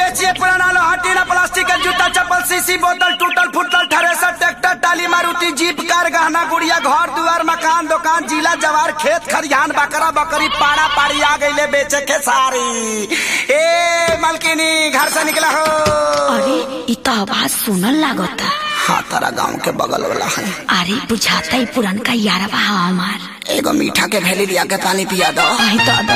बेचिए पुराना लोहा टीना प्लास्टिक के जूता चप्पल सीसी बोतल टूटल फुटल थ्रेसर ट्रैक्टर टाली मारुति जीप कार गहना गुड़िया घर दुआर मकान दुकान जिला जवार खेत खरियान बकरा बकरी पाड़ा पाड़ी आ गई बेचे के सारी। ए मलकिनी घर से निकला हो। अरे इतना आवाज सुनल लागता। हाँ तारा गाँव के बगल वाला है। अरे बुझाता ही पुरान का यारवा हमार। एगो मीठा के भेली लिया के पानी पिया दो। दादा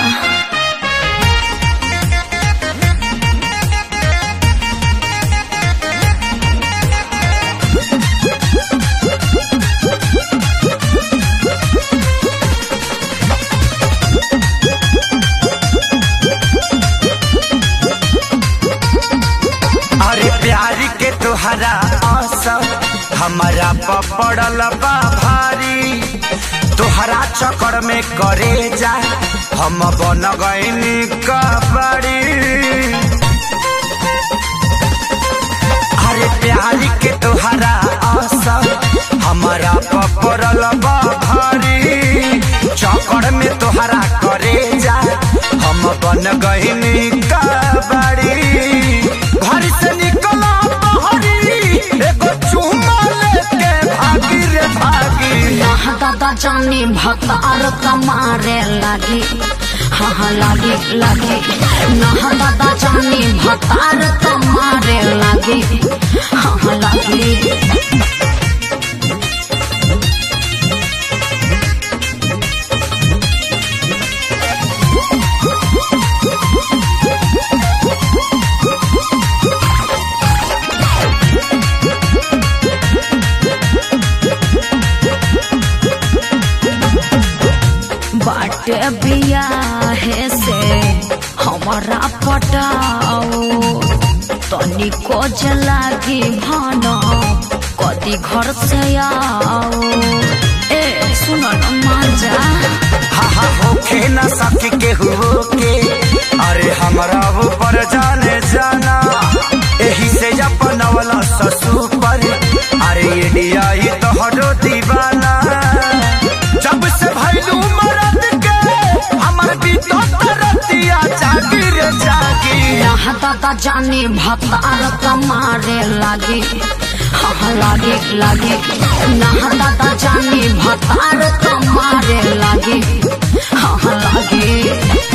अरे प्यारी के तुहरा असर हमारा पपड़ल बा भारी तुहरा चक्कर में करे जा हम बन गईनी कबड़ी। अरे प्यारी के तुहरा असर हमारा पपड़ल बा भारी चक्कर में तुहरा करे जा हम बन गईनी कबड़ी। घर से निकला बहरी एगो चुम्मा लेके भागी रे भागी। यहाँ दादा जानी भतार कमारे लागी। हाँ लागे लागे यहाँ दादा जानी भतार कमारे लागी। हाँ लागे बाटे बियाहे से हमारा पटाओ तनिको जलागी भानो कदी घर से आओ। ए सुनो न मांजा। हाँ होके न सकी के हुओ के अरे हमरा ऊपर जाने जाना यही से अपना वाला ससुर पर अरे इंडिया ही तो हटो दीवाना। जब से भैलू मरद के हमर बीतो तरतिया जागी रे जागी। यहाँ दादा जानी भतार कमारे लागी। हाँ लागे लागे यहाँ दादा जानी भतार कमारे लागी। हाँ लागे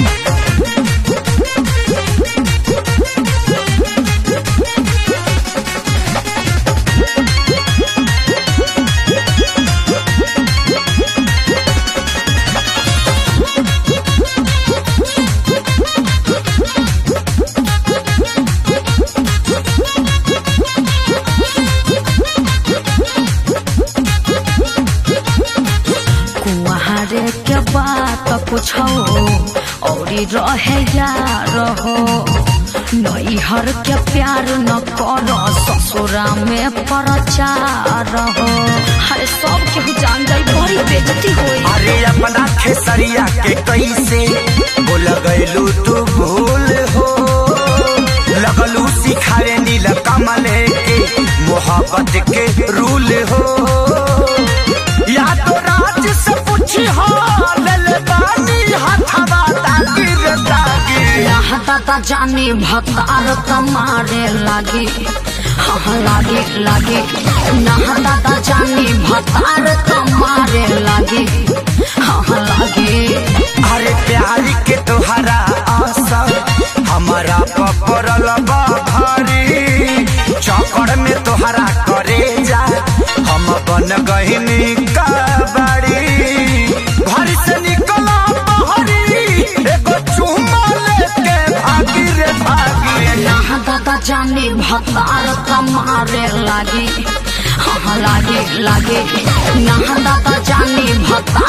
के बात पूछो और रहे यार हो नैहर के प्यार न करो ससुरा में प्रचार हो। हरे सब केहू जान जाई बड़ी बेइज्जती होई। अरे अपना खेसरिया के कैसे बोल गइलू तू भूल हो लगलू सिखाए नील कमल के मोहब्बत के रूल हो। या तो राज से पूछी हो ले बानी हथवा तागी रे तागी। यहाँ दादा जानी भतार कमारे लागी। हाँ लागे लागे यहाँ दादा जानी भतार कमारे लागी। हाँ लागे अरे प्यारी के तुहरा असर हमारा पपड़ल बा भारी चक्कर में तुहरा करे जा हम बन गईनी कबड़ी। घर से निकला बहरी एगो चुम्मा लेके भागी रे भागी। यहाँ दादा जानी भतार कमारे लागी। हाँ लागे लागे यहाँ दादा जानी भतार